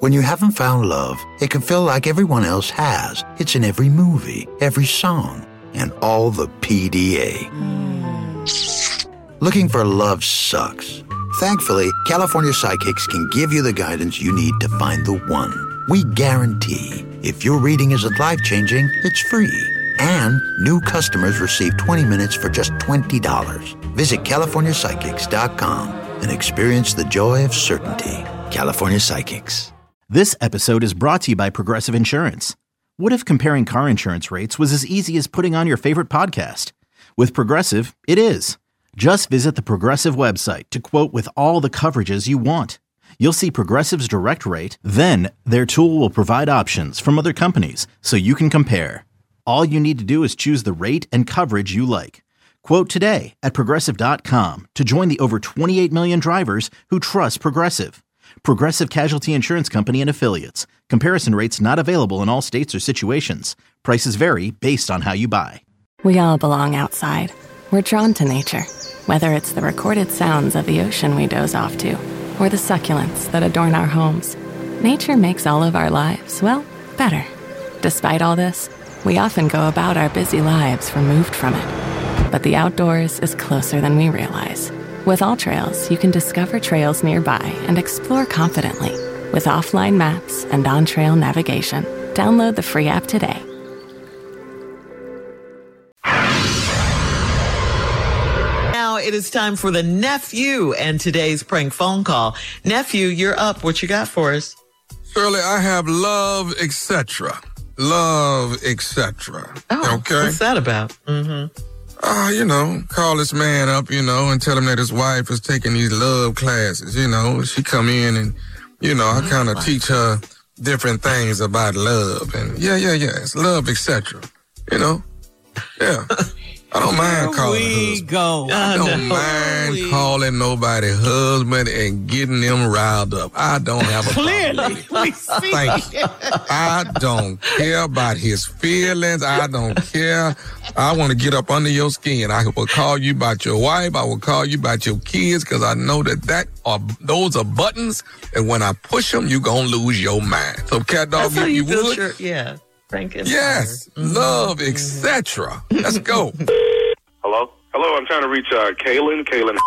When you haven't found love, it can feel like everyone else has. It's in every movie, every song, and all the PDA. Looking for love sucks. Thankfully, California Psychics can give you the guidance you need to find the one. We guarantee if your reading isn't life-changing, it's free. And new customers receive 20 minutes for just $20. Visit CaliforniaPsychics.com and experience the joy of certainty. California Psychics. This episode is brought to you by Progressive Insurance. What if comparing car insurance rates was as easy as putting on your favorite podcast? With Progressive, it is. Just visit the Progressive website to quote with all the coverages you want. You'll see Progressive's direct rate, then their tool will provide options from other companies so you can compare. All you need to do is choose the rate and coverage you like. Quote today at Progressive.com to join the over 28 million drivers who trust Progressive. Progressive Casualty Insurance Company and Affiliates. Comparison rates not available in all states or situations. Prices vary based on how you buy. We all belong outside. We're drawn to nature, whether it's the recorded sounds of the ocean we doze off to, or the succulents that adorn our homes. Nature makes all of our lives, well, better. Despite all this, we often go about our busy lives removed from it. But the outdoors is closer than we realize. With AllTrails, you can discover trails nearby and explore confidently. With offline maps and on-trail navigation, download the free app today. Now it is time for the nephew and today's prank phone call. Nephew, you're up. What you got for us? Shirley, I have love, etc. Love, etc. Oh, okay? What's that about? Call this man up, and tell him that his wife is taking these love classes, She come in and, I kind of teach her different things about love. And it's love, etc. Yeah. I don't mind calling husband. I don't mind calling nobody husband and getting them riled up. I don't have a problem. We see. Thank you. I don't care about his feelings. I don't care. I want to get up under your skin. I will call you about your wife. I will call you about your kids because I know those are buttons, and when I push them, you're going to lose your mind. So, Cat Dog, if you would. Yeah. Yes, love, etc. Let's go. Hello? Hello, I'm trying to reach Kaylin.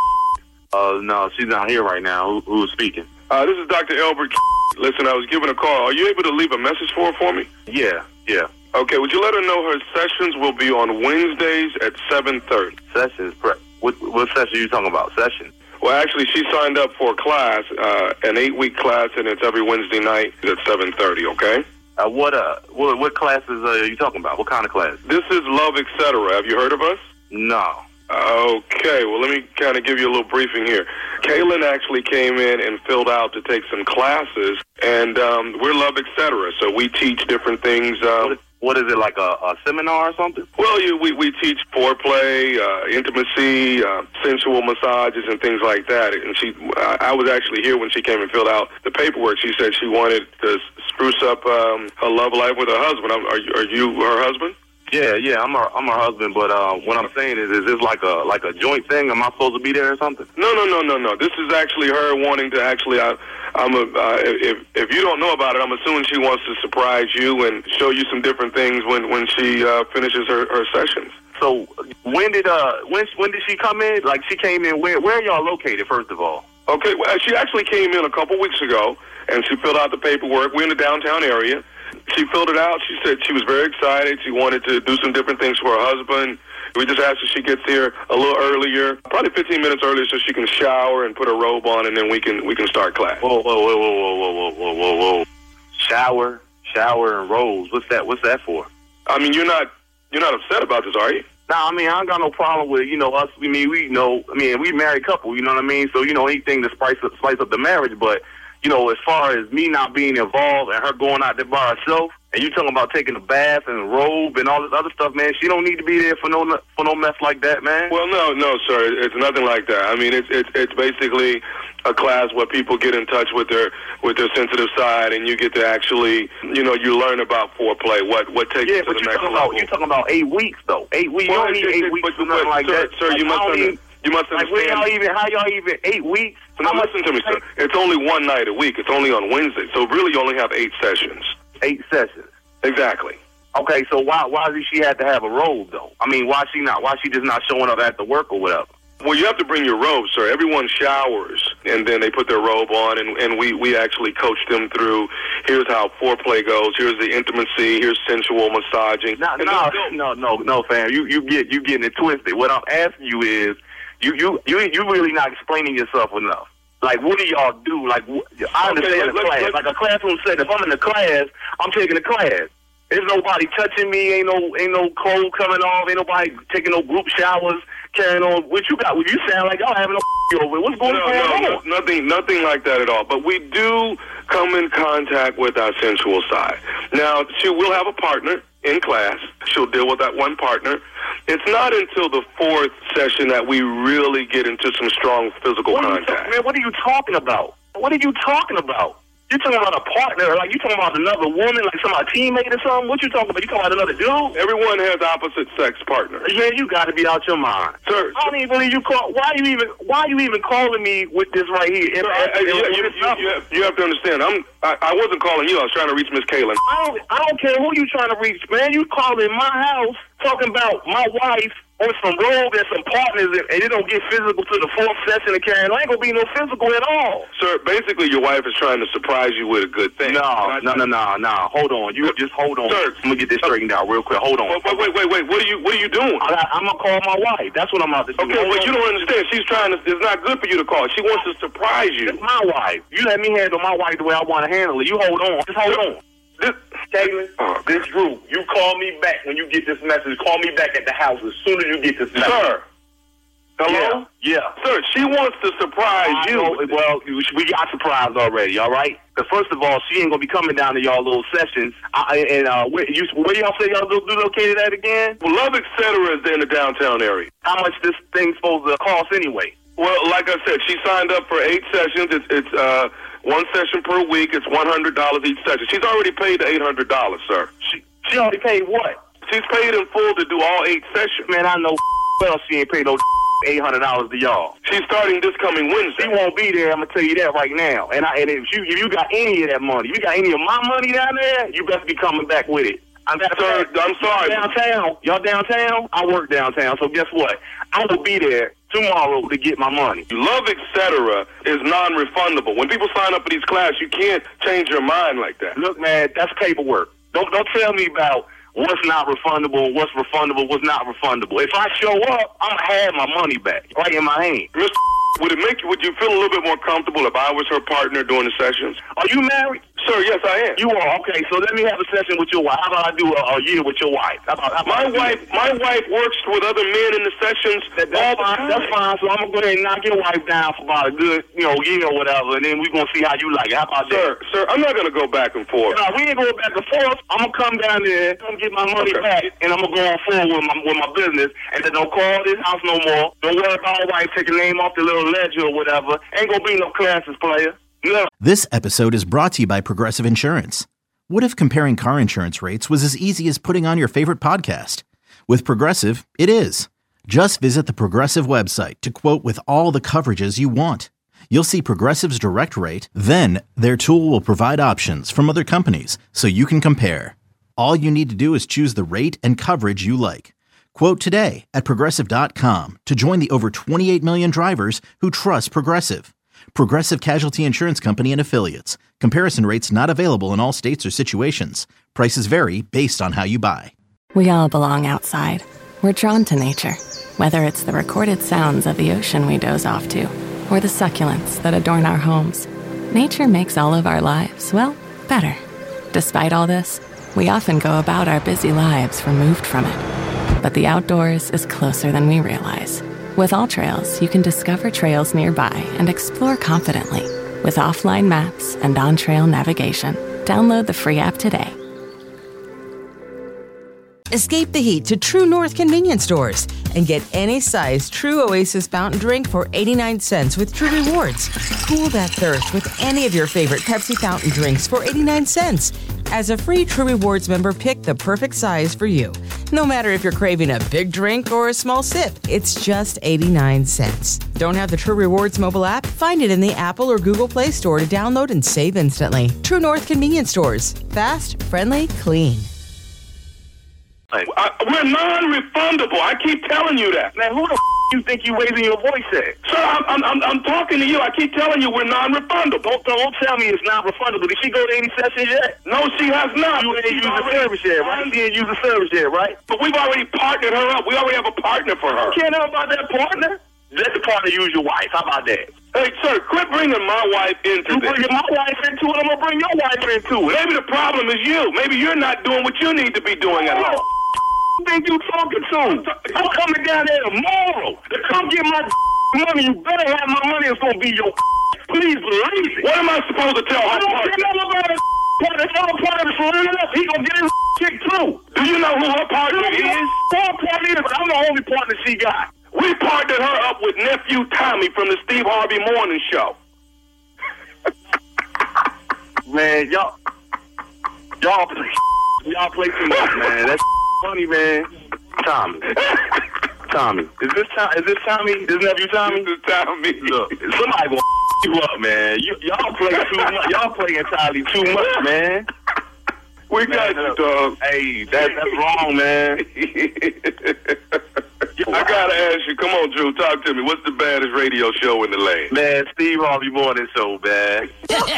No, she's not here right now. Who's speaking? This is Dr. Elbert. Listen, I was given a call. Are you able to leave a message for me? Yeah. Okay, would you let her know her sessions will be on Wednesdays at 7:30? Sessions? What session are you talking about? Session? Well, actually, she signed up for a class, an 8-week class, and it's every Wednesday night at 7:30, okay? What classes are you talking about? What kind of class? This is Love, Etc. Have you heard of us? No. Okay, well, let me kind of give you a little briefing here. Kaylin actually came in and filled out to take some classes, and we're Love, Etc. So we teach different things. What is it, like a seminar or something? Well, we teach foreplay, intimacy, sensual massages, and things like that. And I was actually here when she came and filled out the paperwork. She said she wanted to spruce up her love life with her husband. Are you her husband? Yeah, I'm her husband. But what I'm saying is this like a joint thing? Am I supposed to be there or something? No. This is actually her wanting to actually. If you don't know about it, I'm assuming she wants to surprise you and show you some different things when she finishes her sessions. So when did she come in? Like, she came in. Where are y'all located, first of all? Okay, well, she actually came in a couple weeks ago and she filled out the paperwork. We're in the downtown area. She filled it out. She said she was very excited. She wanted to do some different things for her husband. We just asked if she gets here a little earlier, probably 15 minutes earlier, so she can shower and put her robe on, and then we can start class. Whoa. Shower and robes. What's that for? I mean, you're not upset about this, are you? Nah, I mean, I don't got no problem with, us. We married couple, you know what I mean? So, anything to spice up the marriage, but, as far as me not being involved and her going out there by herself, and you talking about taking a bath and a robe and all this other stuff, man, she don't need to be there for no mess like that, man. Well, no, sir, it's nothing like that. I mean, it's basically a class where people get in touch with their sensitive side, and you get to actually, you learn about foreplay, what takes you to the next level. You're talking about 8 weeks, though. 8 weeks. Well, you don't need 8 weeks for nothing like that. Sir, You must understand. How y'all even 8 weeks? No, listen to me, sir. It's only one night a week. It's only on Wednesday. So really you only have 8 sessions. 8 sessions. Exactly. Okay, so why does she have to have a robe, though? I mean, why she just not showing up at the work or whatever? Well, you have to bring your robe, sir. Everyone showers, and then they put their robe on, and we actually coach them through, here's how foreplay goes, here's the intimacy, here's sensual massaging. No, fam. You getting it twisted. What I'm asking you is, you really not explaining yourself enough. Like, what do y'all do? Like, I understand the class. Like a classroom setting. If I'm in the class, I'm taking the class. There's nobody touching me. Ain't no clothes coming off. Ain't nobody taking no group showers. Carrying on. What you got? Well, you sound like y'all having over. What's going on? No, nothing like that at all. But we do come in contact with our sensual side. Now, she will have a partner in class. She'll deal with that one partner. It's not until the 4th session that we really get into some strong physical contact. Man, what are you talking about? What are you talking about? You talking about a partner? Like you talking about another woman, like somebody teammate or something? What you talking about? You talking about another dude? Everyone has opposite sex partners. Man, you got to be out your mind, sir. I don't even believe you call. Why you even calling me with this right here? You have to understand. I wasn't calling you. I was trying to reach Miss Kaylin. I don't care who you trying to reach, man. You calling my house talking about my wife on some robe and some partners, and it don't get physical to the 4th session of carrying. There ain't gonna be no physical at all. Sir, basically your wife is trying to surprise you with a good thing. No. Hold on. Just hold on. Sir, I'm gonna get this straightened out real quick. Hold on. Wait. What are you doing? I'm gonna call my wife. That's what I'm about to do. Okay, but you don't understand. She's trying to. It's not good for you to call. She wants to surprise you. It's my wife. You let me handle my wife the way I want to handle it. You hold on. Just hold on. Kaylin, this Drew, you call me back when you get this message. Call me back at the house as soon as you get this message. Sir. Hello? Yeah. Sir, she wants to surprise you. Well, we got surprised already, all right? Because first of all, she ain't going to be coming down to y'all little sessions. Where y'all say y'all located at again? Well, Love Etc. is in the downtown area. How much this thing's supposed to cost anyway? Well, like I said, she signed up for 8 sessions. It's 1 session per week. It's $100 each session. She's already paid the $800, sir. She already paid what? She's paid in full to do all 8 sessions. Man, I know well she ain't paid no $800 to y'all. She's starting this coming Wednesday. She won't be there. I'm gonna tell you that right now. And if you got any of that money, if you got any of my money down there, you best be coming back with it. Sir, I'm sorry. Downtown. Y'all downtown? I work downtown. So guess what? I will be there tomorrow to get my money. Love Etc. is non-refundable. When people sign up for these classes, you can't change your mind like that. Look, man, that's paperwork. Don't tell me about what's not refundable, what's refundable, what's not refundable. If I show up, I'm gonna have my money back right in my hand. Mr. Would you feel a little bit more comfortable if I was her partner during the sessions? Are you married? Sir, yes, I am. You are? Okay, so let me have a session with your wife. How about I do a year with your wife? My wife works with other men in the sessions all the time. That's fine. So I'm going to go ahead and knock your wife down for about a good, year or whatever, and then we're going to see how you like it. How about that? Sir, I'm not going to go back and forth. No, we ain't going back and forth. I'm going to come down there, come get my money back, and I'm going to go on forward with my business, and then don't call this house no more. Don't worry about my wife taking name off the little ledger or whatever. Ain't going to be no classes, player. No. This episode is brought to you by Progressive Insurance. What if comparing car insurance rates was as easy as putting on your favorite podcast? With Progressive, it is. Just visit the Progressive website to quote with all the coverages you want. You'll see Progressive's direct rate, then their tool will provide options from other companies so you can compare. All you need to do is choose the rate and coverage you like. Quote today at Progressive.com to join the over 28 million drivers who trust Progressive. Progressive Casualty Insurance Company and Affiliates. Comparison rates not available in all states or situations. Prices vary based on how you buy. We all belong outside. We're drawn to nature, whether it's the recorded sounds of the ocean we doze off to, or the succulents that adorn our homes. Nature makes all of our lives, well, better. Despite all this, we often go about our busy lives removed from it. But the outdoors is closer than we realize. With AllTrails, you can discover trails nearby and explore confidently. With offline maps and on-trail navigation, download the free app today. Escape the heat to True North convenience stores and get any size True Oasis fountain drink for 89 cents with True Rewards. Cool that thirst with any of your favorite Pepsi fountain drinks for 89 cents. As a free True Rewards member, pick the perfect size for you. No matter if you're craving a big drink or a small sip, it's just 89 cents. Don't have the True Rewards mobile app? Find it in the Apple or Google Play Store to download and save instantly. True North Convenience Stores. Fast, friendly, clean. We're non-refundable. I keep telling you that. Man, who the you think you raising your voice at? Sir, I'm talking to you. I keep telling you we're non-refundable. Don't tell me it's not refundable. Did she go to any sessions yet? No, she has not. You didn't use the service yet, right? She didn't use the service yet, right? But we've already partnered her up. We already have a partner for her. You can't know about that partner. Let the partner use your wife. How about that? Hey, sir, quit bringing my wife into you this. Bringing my wife into it, I'm going to bring your wife into it. Maybe the problem is you. Maybe you're not doing what you need to be doing at home. Think you talking to? I'm coming down there tomorrow to come get my money. You better have my money. It's gonna be your. Please believe it. What am I supposed to tell her? I don't care nothing about his partner. If I'm a partner for real, he gonna get his kicked too. Do you know who her partner is? Her partner is. I'm the only partner she got. We partnered her up with nephew Tommy from the Steve Harvey Morning Show. Man, y'all play too much, man. That's funny, man. Tommy. Is this Tommy? Is nephew Tommy? This is Tommy. Look, somebody gonna you up, man. Y'all play too much. Y'all play entirely too much, man. We got you, dog. Hey, that's wrong, man. I gotta ask you. Come on, Drew. Talk to me. What's the baddest radio show in the land? Man, Steve Harvey Morning Show, bad.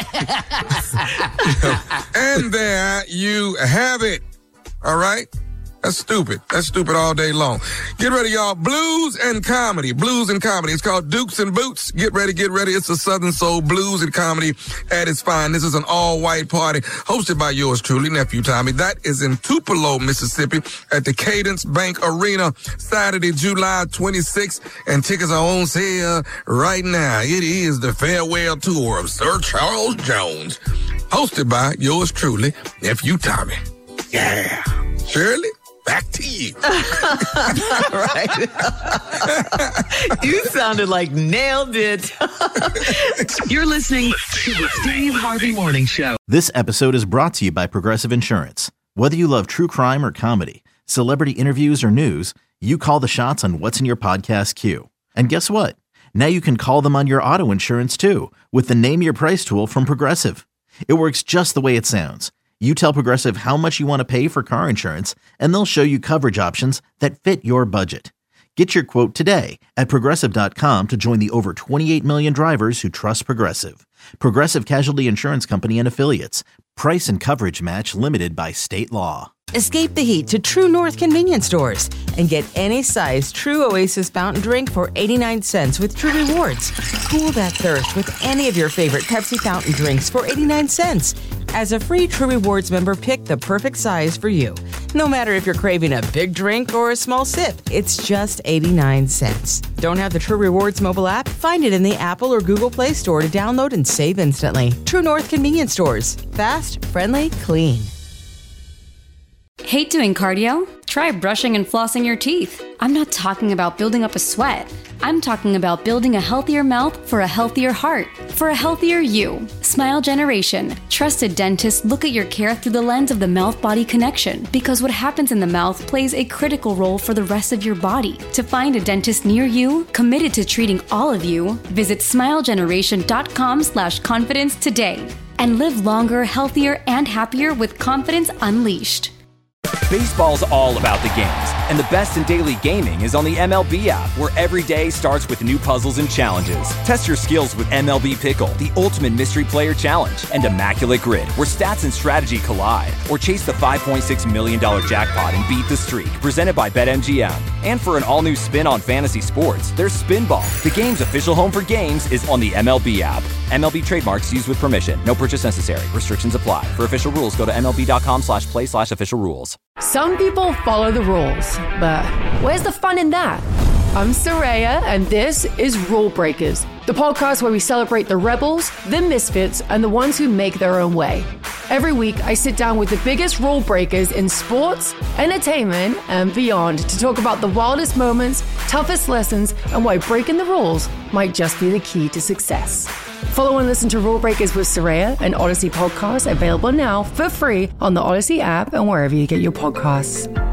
And there you have it. All right? That's stupid. That's stupid all day long. Get ready, y'all. Blues and comedy. Blues and comedy. It's called Dukes and Boots. Get ready, get ready. It's a Southern Soul blues and comedy at its fine. This is an all-white party hosted by yours truly, Nephew Tommy. That is in Tupelo, Mississippi at the Cadence Bank Arena, Saturday, July 26th. And tickets are on sale right now. It is the farewell tour of Sir Charles Jones, hosted by yours truly, Nephew Tommy. Yeah. Shirley? Back to you. Right. You sounded like nailed it. You're listening to the Steve Harvey Morning Show. This episode is brought to you by Progressive Insurance. Whether you love true crime or comedy, celebrity interviews or news, you call the shots on what's in your podcast queue. And guess what? Now you can call them on your auto insurance too with the Name Your Price tool from Progressive. It works just the way it sounds. You tell Progressive how much you want to pay for car insurance, and they'll show you coverage options that fit your budget. Get your quote today at Progressive.com to join the over 28 million drivers who trust Progressive. Progressive Casualty Insurance Company and Affiliates. Price and coverage match limited by state law. Escape the heat to True North Convenience Stores and get any size True Oasis fountain drink for 89 cents with True Rewards. Cool that thirst with any of your favorite Pepsi fountain drinks for 89 cents. As a free True Rewards member, pick the perfect size for you. No matter if you're craving a big drink or a small sip, it's just 89 cents. Don't have the True Rewards mobile app? Find it in the Apple or Google Play Store to download and save instantly. True North Convenience Stores. Fast, friendly, clean. Hate doing cardio? Try brushing and flossing your teeth. I'm not talking about building up a sweat. I'm talking about building a healthier mouth for a healthier heart, for a healthier you. Smile Generation. Trusted dentists look at your care through the lens of the mouth-body connection because what happens in the mouth plays a critical role for the rest of your body. To find a dentist near you, committed to treating all of you, visit smilegeneration.com/confidence today and live longer, healthier, and happier with confidence unleashed. Baseball's all about the games, and the best in daily gaming is on the MLB app, where every day starts with new puzzles and challenges. Test your skills with MLB Pickle, the ultimate mystery player challenge, and Immaculate Grid, where stats and strategy collide. Or chase the $5.6 million jackpot and beat the streak, presented by BetMGM. And for an all-new spin on fantasy sports, there's Spinball. The game's official home for games is on the MLB app. MLB trademarks used with permission. No purchase necessary. Restrictions apply. For official rules, go to MLB.com/play/official rules. Some people follow the rules, but where's the fun in that? I'm Soraya, and this is Rule Breakers, the podcast where we celebrate the rebels, the misfits, and the ones who make their own way. Every week, I sit down with the biggest rule breakers in sports, entertainment, and beyond to talk about the wildest moments, toughest lessons, and why breaking the rules might just be the key to success. Follow and listen to Rule Breakers with Soraya, an Odyssey podcast available now for free on the Odyssey app and wherever you get your podcasts.